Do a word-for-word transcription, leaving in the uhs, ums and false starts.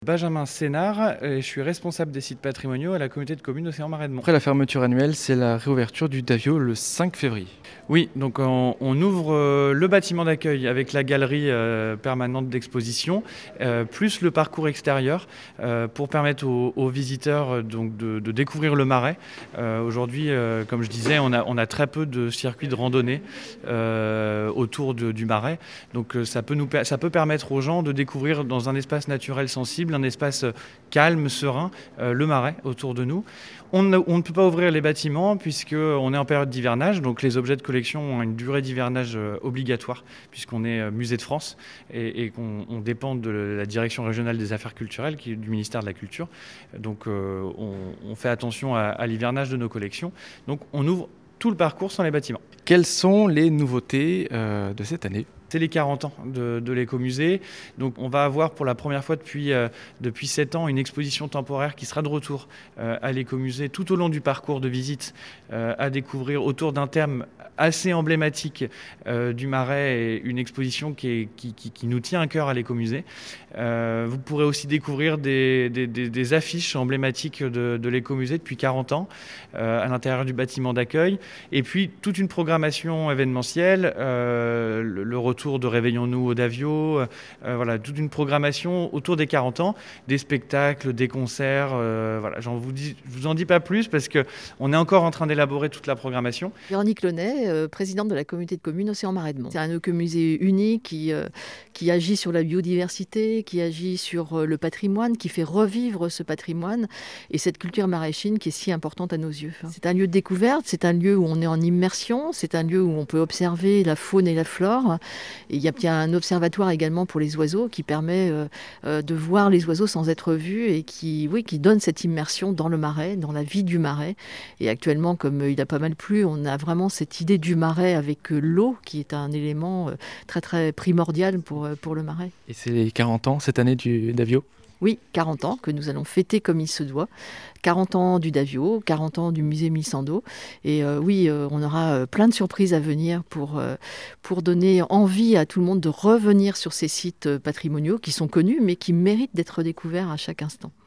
Benjamin Sénard, et je suis responsable des sites patrimoniaux à la communauté de communes Océan Marais de Mont. Après la fermeture annuelle, c'est la réouverture du Davio le cinq février. Oui, donc on, on ouvre euh, le bâtiment d'accueil avec la galerie euh, permanente d'exposition, euh, plus le parcours extérieur euh, pour permettre aux, aux visiteurs euh, donc de, de découvrir le Marais. Euh, Aujourd'hui, euh, comme je disais, on a, on a très peu de circuits de randonnée euh, autour de, du Marais. Donc euh, ça peut, nous, ça peut permettre aux gens de découvrir dans un espace naturel sensible, un espace calme, serein, euh, le Marais autour de nous. On ne, on ne peut pas ouvrir les bâtiments puisqu'on est en période d'hivernage, donc les objets de collection ont une durée d'hivernage euh, obligatoire puisqu'on est euh, musée de France et, et qu'on on dépend de la direction régionale des affaires culturelles, qui est du ministère de la Culture. Donc euh, on, on fait attention à, à l'hivernage de nos collections. Donc on ouvre tout le parcours sans les bâtiments. Quelles sont les nouveautés euh, de cette année ? C'est les quarante ans de, de l'écomusée. Donc on va avoir pour la première fois depuis, euh, depuis sept ans une exposition temporaire qui sera de retour euh, à l'écomusée tout au long du parcours de visite euh, à découvrir autour d'un thème assez emblématique euh, du Marais, et une exposition qui, est, qui, qui, qui nous tient à cœur à l'écomusée. Euh, vous pourrez aussi découvrir des, des, des, des affiches emblématiques de, de l'écomusée depuis quarante ans euh, à l'intérieur du bâtiment d'accueil. Et puis toute une programmation événementielle, euh, le, le retour de Réveillons-nous au Davio, euh, voilà, toute une programmation autour des quarante ans, des spectacles, des concerts. Euh, voilà, j'en vous dis, je vous en dis pas plus parce qu'on est encore en train d'élaborer toute la programmation. Véronique Launay, euh, présidente de la communauté de communes Océan Marais de Mont. C'est un écomusée unique qui, euh, qui agit sur la biodiversité, qui agit sur euh, le patrimoine, qui fait revivre ce patrimoine et cette culture maraîchine qui est si importante à nos yeux. C'est un lieu de découverte, c'est un lieu où on est en immersion, c'est un lieu où on peut observer la faune et la flore. Et il y a bien un observatoire également pour les oiseaux qui permet euh, euh, de voir les oiseaux sans être vus et qui, oui, qui donne cette immersion dans le Marais, dans la vie du Marais. Et actuellement, comme il a pas mal plu, on a vraiment cette idée du Marais avec euh, l'eau qui est un élément euh, très très primordial pour, euh, pour le Marais. Et c'est les quarante ans cette année du Davio ? Oui, quarante ans que nous allons fêter comme il se doit. quarante ans du Davio, quarante ans du musée Missando. Et euh, oui, euh, on aura euh, plein de surprises à venir pour, euh, pour donner envie à tout le monde de revenir sur ces sites patrimoniaux qui sont connus mais qui méritent d'être découverts à chaque instant.